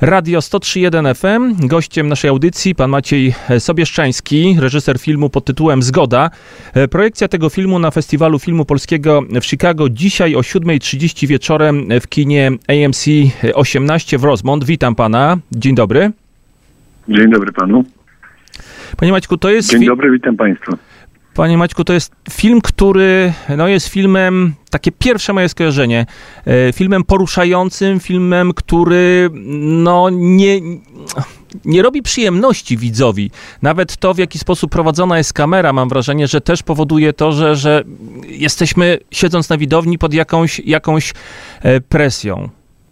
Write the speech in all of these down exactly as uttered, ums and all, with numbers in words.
Radio sto trzy jeden F M. Gościem naszej audycji pan Maciej Sobieszczański, reżyser filmu pod tytułem Zgoda. Projekcja tego filmu na Festiwalu Filmu Polskiego w Chicago dzisiaj o siódma trzydzieści wieczorem w kinie A M C osiemnaście w Rosemont. Witam pana. Dzień dobry. Dzień dobry panu. Panie Maćku, to jest... Dzień dobry, witam państwa. Panie Maćku, to jest film, który no, jest filmem, takie pierwsze moje skojarzenie, filmem poruszającym, filmem, który no, nie, nie robi przyjemności widzowi. Nawet to, w jaki sposób prowadzona jest kamera, mam wrażenie, że też powoduje to, że, że jesteśmy, siedząc na widowni, pod jakąś, jakąś presją.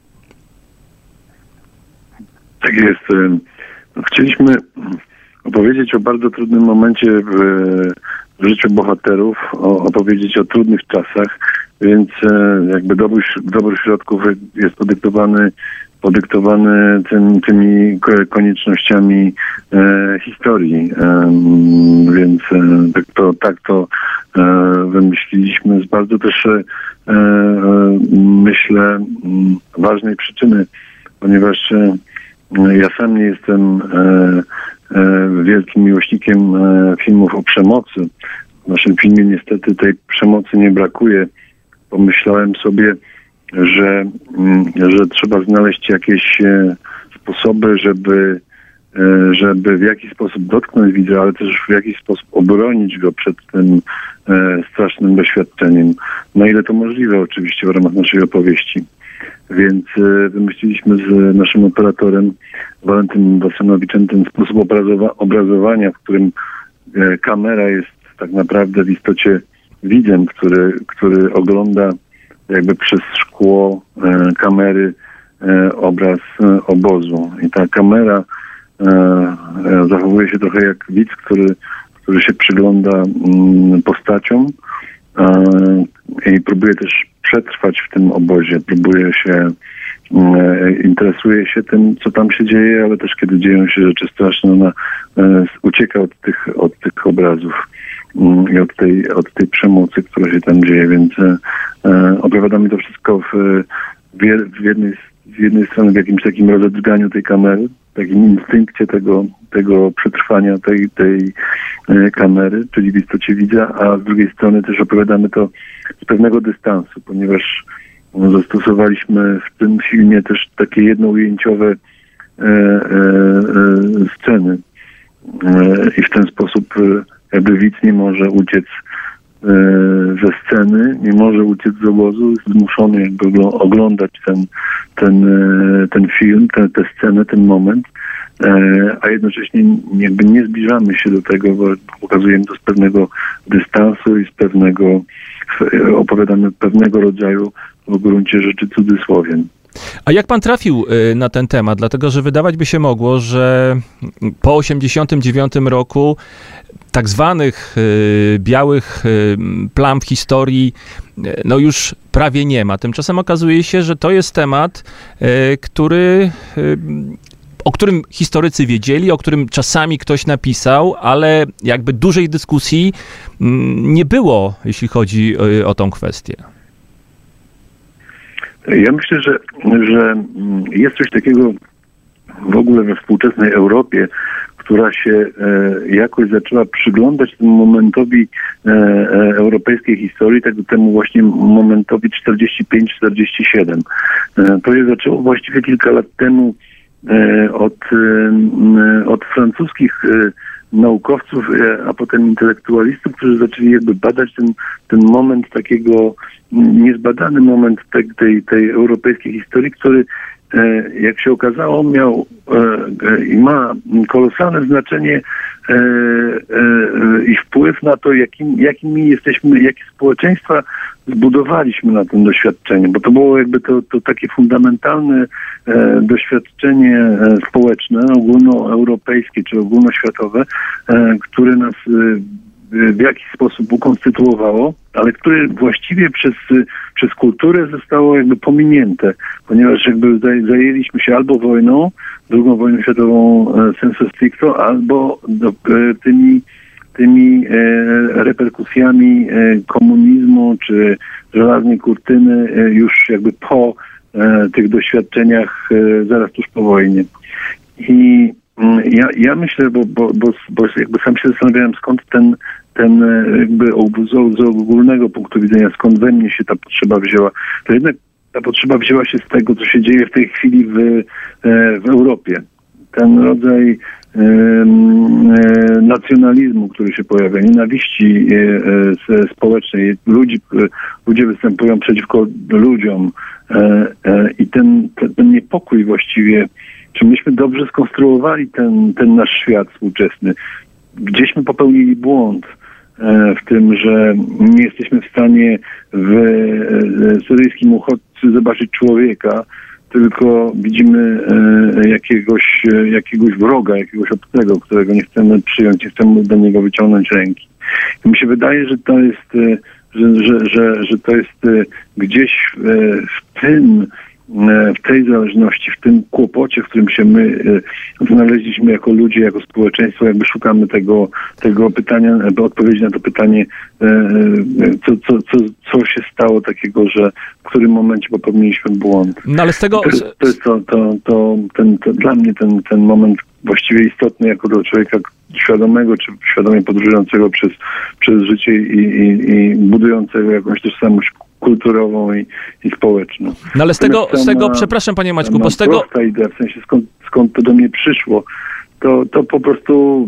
Tak jest. Chcieliśmy opowiedzieć o bardzo trudnym momencie w, w życiu bohaterów, o, opowiedzieć o trudnych czasach, więc jakby dobór, dobór środków jest podyktowany, podyktowany tym, tymi koniecznościami e, historii. E, więc e, tak to, tak to e, wymyśliliśmy z bardzo też e, e, myślę m, ważnej przyczyny, ponieważ e, ja sam nie jestem e, wielkim miłośnikiem filmów o przemocy. W naszym filmie niestety tej przemocy nie brakuje. Pomyślałem sobie, że, że trzeba znaleźć jakieś sposoby, żeby, żeby w jakiś sposób dotknąć widza, ale też w jakiś sposób obronić go przed tym strasznym doświadczeniem. Na ile to możliwe oczywiście w ramach naszej opowieści. Więc wymyśliliśmy z naszym operatorem Walentynem Wasanowiczem ten sposób obrazowa- obrazowania, w którym kamera jest tak naprawdę w istocie widzem, który, który ogląda jakby przez szkło e, kamery e, obraz e, obozu. I ta kamera e, e, zachowuje się trochę jak widz, który, który się przygląda m, postaciom e, i próbuje też przetrwać w tym obozie, próbuje się, e, interesuje się tym, co tam się dzieje, ale też kiedy dzieją się rzeczy straszne, ona e, ucieka od tych, od tych obrazów e, i od tej, od tej przemocy, która się tam dzieje, więc e, opowiadamy to wszystko w, w, jednej, z jednej strony w jakimś takim rozedrganiu tej kamery, takim instynkcie tego, tego przetrwania tej, tej e, kamery, czyli w istocie widza, a z drugiej strony też opowiadamy to z pewnego dystansu, ponieważ zastosowaliśmy w tym filmie też takie jednoujęciowe e, e, e, sceny e, i w ten sposób e, jakby widz nie może uciec e, ze sceny, nie może uciec z obozu, jest zmuszony jakby oglądać ten, ten, e, ten film, tę te, te scenę, ten moment, e, a jednocześnie jakby nie zbliżamy się do tego, bo pokazujemy to z pewnego dystansu i z pewnego opowiadamy pewnego rodzaju w gruncie rzeczy cudzysłowiem. A jak pan trafił na ten temat? Dlatego, że wydawać by się mogło, że po osiemdziesiątym dziewiątym roku tak zwanych y, białych y, plam w historii y, no już prawie nie ma. Tymczasem okazuje się, że to jest temat, y, który... Y, o którym historycy wiedzieli, o którym czasami ktoś napisał, ale jakby dużej dyskusji nie było, jeśli chodzi o tą kwestię. Ja myślę, że, że jest coś takiego w ogóle we współczesnej Europie, która się jakoś zaczęła przyglądać temu momentowi europejskiej historii, tak temu właśnie momentowi czterdzieści pięć czterdzieści siedem. To się zaczęło właściwie kilka lat temu od, od francuskich naukowców, a potem intelektualistów, którzy zaczęli jakby badać ten, ten moment takiego, niezbadany moment tej, tej, tej europejskiej historii, który, jak się okazało, miał i ma kolosalne znaczenie i wpływ na to, jakim, jakimi jesteśmy, jakie społeczeństwa zbudowaliśmy na tym doświadczenie, bo to było jakby to, to takie fundamentalne e, doświadczenie e, społeczne, ogólnoeuropejskie czy ogólnoświatowe, e, które nas e, w jakiś sposób ukonstytuowało, ale które właściwie przez, przez kulturę zostało jakby pominięte, ponieważ jakby zajęliśmy się albo wojną, drugą wojną światową e, sensu stricto, albo do, e, tymi tymi e, reperkusjami e, komunizmu czy żelaznej kurtyny e, już jakby po e, tych doświadczeniach e, zaraz tuż po wojnie. I mm, ja, ja myślę, bo, bo, bo, bo jakby sam się zastanawiałem, skąd ten, ten jakby z, z ogólnego punktu widzenia, skąd we mnie się ta potrzeba wzięła. To jednak ta potrzeba wzięła się z tego, co się dzieje w tej chwili w, w Europie. Ten rodzaj e, e, nacjonalizmu, który się pojawia, nienawiści e, e, społecznej, ludzi, e, ludzie występują przeciwko ludziom e, e, i ten, ten, ten niepokój właściwie, czy myśmy dobrze skonstruowali ten, ten nasz świat współczesny. Gdzieśmy popełnili błąd w tym, że nie jesteśmy w stanie w syryjskim uchodźcy zobaczyć człowieka, tylko widzimy jakiegoś, jakiegoś wroga, jakiegoś obcego, którego nie chcemy przyjąć, nie chcemy do niego wyciągnąć ręki. I mi się wydaje, że to jest, że, że, że, że to jest gdzieś w tym, w tej zależności, w tym kłopocie, w którym się my znaleźliśmy jako ludzie, jako społeczeństwo, jakby szukamy tego, tego pytania, odpowiedzi na to pytanie, co, co, co, co się stało takiego, że w którym momencie popełniliśmy błąd. No ale z tego... To jest, to jest to, to, to, ten, to dla mnie ten, ten moment właściwie istotny jako dla człowieka świadomego, czy świadomie podróżującego przez, przez życie i, i, i budującego jakąś tożsamość kulturową i, i społeczną. No ale z tego, z tego, przepraszam panie Maćku, bo z tego... Prosta idea, w sensie skąd, skąd to do mnie przyszło, to, to po prostu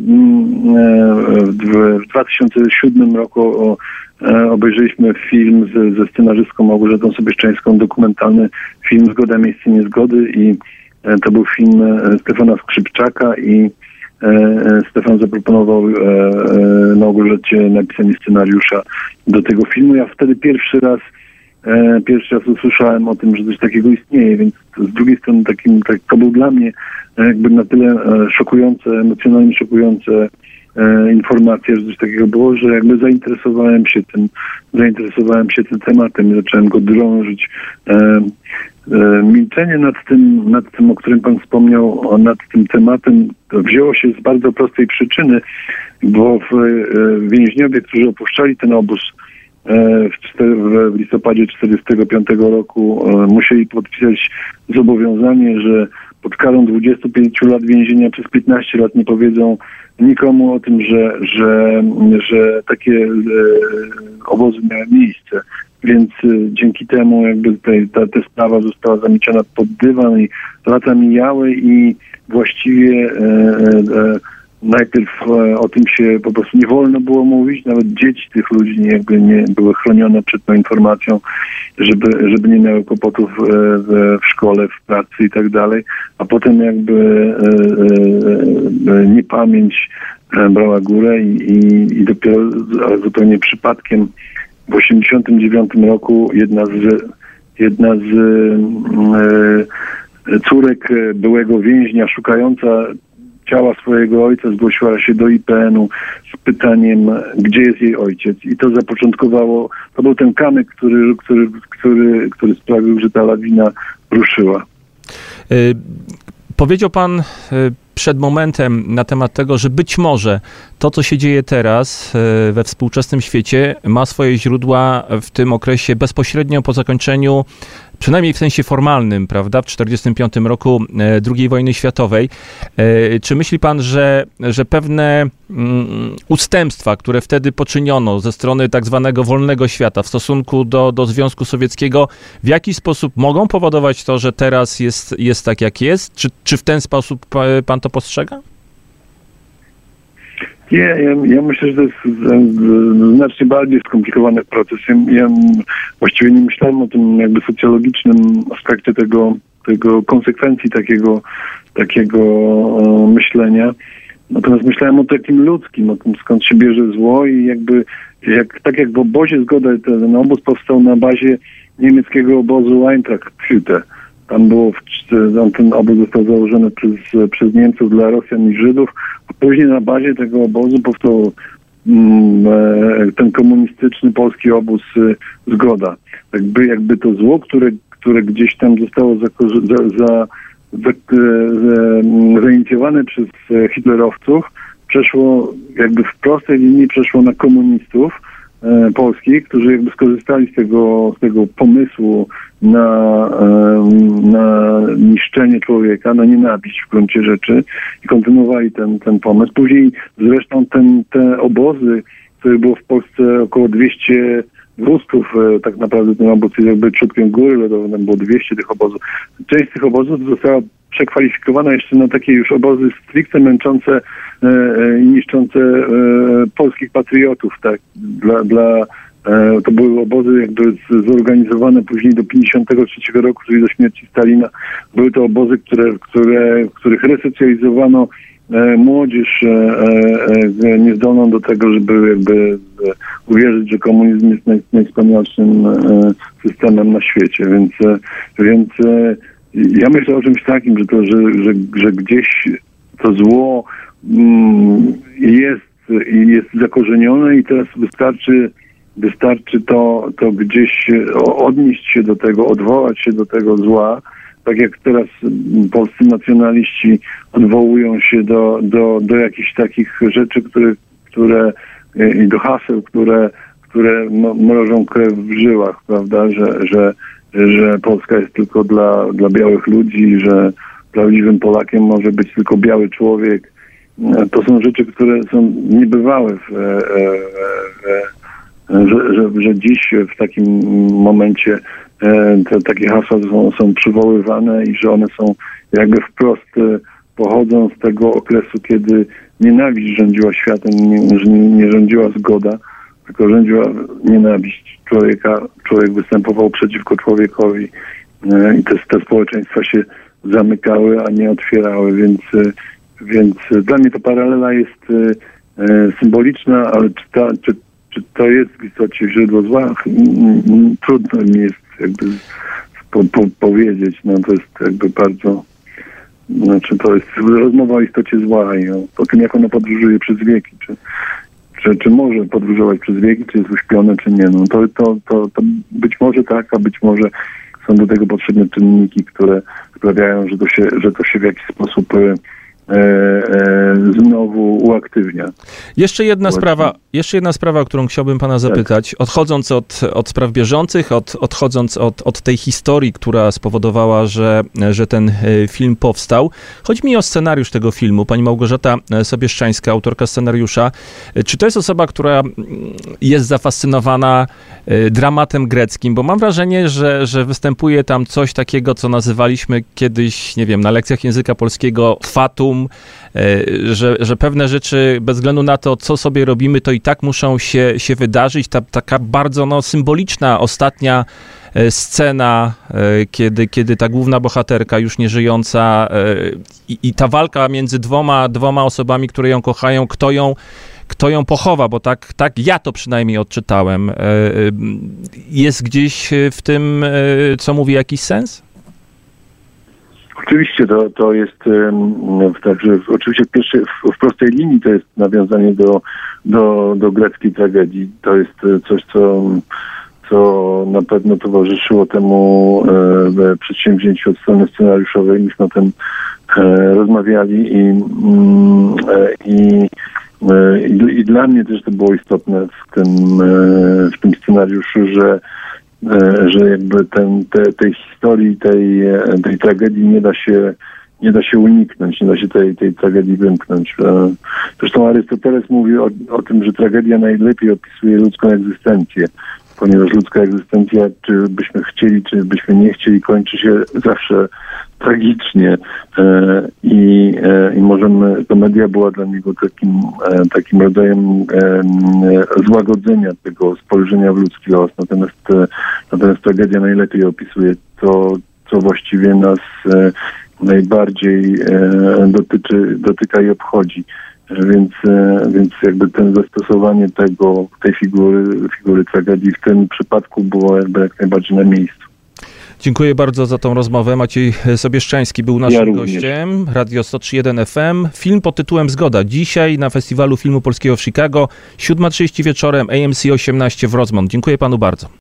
w, w dwa tysiące siódmym roku o, obejrzeliśmy film z, ze scenarzystką Małgorzatą Sobieszczańską, dokumentalny film Zgoda, miejsce niezgody i to był film Stefana Skrzypczaka i Stefan zaproponował Małgorzacie napisanie scenariusza do tego filmu. Ja wtedy pierwszy raz pierwszy raz usłyszałem o tym, że coś takiego istnieje, więc z drugiej strony takim, tak, to był dla mnie jakby na tyle szokujące, emocjonalnie szokujące informacja, że coś takiego było, że jakby zainteresowałem się tym, zainteresowałem się tym tematem i zacząłem go drążyć. Milczenie nad tym, nad tym, o którym pan wspomniał, nad tym tematem, wzięło się z bardzo prostej przyczyny, bo w, więźniowie, którzy opuszczali ten obóz w, w listopadzie tysiąc dziewięćset czterdziestego piątego roku, musieli podpisać zobowiązanie, że pod karą dwudziestu pięciu lat więzienia przez piętnaście lat nie powiedzą nikomu o tym, że, że, że takie obozy miały miejsce. Więc dzięki temu jakby tej, ta, ta sprawa została zamieciona pod dywan i lata mijały i właściwie e, e, najpierw e, o tym się po prostu nie wolno było mówić, nawet dzieci tych ludzi nie, jakby nie były chronione przed tą informacją, żeby, żeby nie miały kłopotów e, w, w szkole, w pracy i tak dalej, a potem jakby e, e, niepamięć e, brała górę i, i, i dopiero ale zupełnie przypadkiem w osiemdziesiątym dziewiątym roku jedna z, jedna z e, córek byłego więźnia szukająca ciała swojego ojca zgłosiła się do I P N u z pytaniem, gdzie jest jej ojciec. I to zapoczątkowało, to był ten kamyk, który, który, który, który sprawił, że ta lawina ruszyła. Y- powiedział pan y- przed momentem na temat tego, że być może to, co się dzieje teraz we współczesnym świecie, ma swoje źródła w tym okresie bezpośrednio po zakończeniu, przynajmniej w sensie formalnym, prawda, w tysiąc dziewięćset czterdziestym piątym roku drugiej wojny światowej. Czy myśli pan, że, że pewne ustępstwa, które wtedy poczyniono ze strony tak zwanego wolnego świata w stosunku do, do Związku Sowieckiego, w jaki sposób mogą powodować to, że teraz jest, jest tak, jak jest? Czy, czy w ten sposób pan to postrzega? Nie, ja, ja myślę, że to jest znacznie bardziej skomplikowany proces. Ja, ja właściwie nie myślałem o tym jakby socjologicznym aspekcie tego, tego konsekwencji takiego, takiego myślenia. Natomiast myślałem o takim ludzkim, o tym, skąd się bierze zło i jakby, jak, tak jak w obozie Zgoda, ten obóz powstał na bazie niemieckiego obozu Eintracht-Hütte. Tam było, w, ten obóz został założony przez, przez Niemców dla Rosjan i Żydów, a później na bazie tego obozu powstał mm, ten komunistyczny polski obóz Zgoda. Jakby, jakby to zło, które, które gdzieś tam zostało za, za, za, za, za, zainicjowane przez hitlerowców, przeszło jakby w prostej linii przeszło na komunistów, e, polskich, którzy jakby skorzystali z tego, z tego pomysłu na, e, na niszczenie człowieka, na nienawiść w gruncie rzeczy i kontynuowali ten, ten pomysł. Później zresztą ten, te obozy, których było w Polsce około dwieście wózków, e, tak naprawdę ten obóz jest jakby trzutkiem góry lodowej, tam było dwieście tych obozów. Część z tych obozów została przekwalifikowana jeszcze na takie już obozy stricte męczące i niszczące e, polskich patriotów, tak, dla, dla e, to były obozy jakby z, zorganizowane później do pięćdziesiątego trzeciego roku, czyli do śmierci Stalina. Były to obozy, które, które, w których resocjalizowano e, młodzież e, e, niezdolną do tego, żeby jakby e, uwierzyć, że komunizm jest naj, najwspanialszym e, systemem na świecie, więc, e, więc e, ja myślę o czymś takim, że to, że, że, że gdzieś to zło mm, jest, jest zakorzenione i teraz wystarczy, wystarczy to, to gdzieś odnieść się do tego, odwołać się do tego zła, tak jak teraz polscy nacjonaliści odwołują się do, do, do jakichś takich rzeczy, które, które i do haseł, które, które mrożą krew w żyłach, prawda, że, że że Polska jest tylko dla, dla białych ludzi, że prawdziwym Polakiem może być tylko biały człowiek. To są rzeczy, które są niebywałe, w, e, e, że, że, że dziś w takim momencie e, te takie hasła są, są przywoływane i że one są jakby wprost e, pochodzą z tego okresu, kiedy nienawiść rządziła światem, nie, nie, nie rządziła zgoda, tylko rządziła nienawiść człowieka. Człowiek występował przeciwko człowiekowi e, i te, te społeczeństwa się zamykały, a nie otwierały, więc, e, więc dla mnie to paralela jest e, symboliczna, ale czy, ta, czy, czy to jest w istocie źródło zła? Trudno mi jest jakby po, po, powiedzieć. No to jest jakby bardzo... Znaczy to jest rozmowa o istocie zła i o, o tym, jak ono podróżuje przez wieki. Czy, Czy, czy może podróżować przez wieki, czy jest uśpione, czy nie. No to, to, to, to być może tak, a być może są do tego potrzebne czynniki, które sprawiają, że to się, że to się w jakiś sposób e, e, znowu uaktywnia. Jeszcze jedna sprawa, jeszcze jedna sprawa, o którą chciałbym pana zapytać. Odchodząc od, od spraw bieżących, od, odchodząc od, od tej historii, która spowodowała, że, że ten film powstał. Chodzi mi o scenariusz tego filmu. Pani Małgorzata Sobieszczańska, autorka scenariusza. Czy to jest osoba, która jest zafascynowana dramatem greckim? Bo mam wrażenie, że, że występuje tam coś takiego, co nazywaliśmy kiedyś, nie wiem, na lekcjach języka polskiego fatum, że, że pewne rzeczy, bez względu na to, co sobie robimy, to i tak muszą się, się wydarzyć. Ta taka bardzo no, symboliczna ostatnia scena, kiedy, kiedy ta główna bohaterka, już nieżyjąca, i, i ta walka między dwoma, dwoma osobami, które ją kochają, kto ją, kto ją pochowa, bo tak, tak ja to przynajmniej odczytałem. Jest gdzieś w tym, co mówi, jakiś sens? Oczywiście to, to jest um, także oczywiście w, pierwszej, w, w prostej linii to jest nawiązanie do, do, do greckiej tragedii. To jest coś, co, co na pewno towarzyszyło temu e, przedsięwzięciu od strony scenariuszowej. Myśmy o tym e, rozmawiali i, mm, e, i, e, i, i dla mnie też to było istotne w tym, e, w tym scenariuszu, że że jakby ten, te, tej historii, tej, tej tragedii nie da się nie da się uniknąć, nie da się tej, tej tragedii wymknąć. Zresztą Arystoteles mówi o, o tym, że tragedia najlepiej opisuje ludzką egzystencję, ponieważ ludzka egzystencja, czy byśmy chcieli, czy byśmy nie chcieli, kończy się zawsze tragicznie e, i, e, i możemy, komedia była dla niego takim, e, takim rodzajem e, złagodzenia tego spojrzenia w ludzki los. Natomiast, e, natomiast tragedia najlepiej opisuje to, co właściwie nas e, najbardziej e, dotyczy, dotyka i obchodzi. Więc, więc jakby ten zastosowanie tego, tej figury, figury tragedii w tym przypadku było jakby jak najbardziej na miejscu. Dziękuję bardzo za tą rozmowę. Maciej Sobieszczański był naszym ja gościem. Radio sto trzy jeden F M. Film pod tytułem Zgoda. Dzisiaj na Festiwalu Filmu Polskiego w Chicago. siódma trzydzieści wieczorem, A M C osiemnaście w Rosemont. Dziękuję panu bardzo.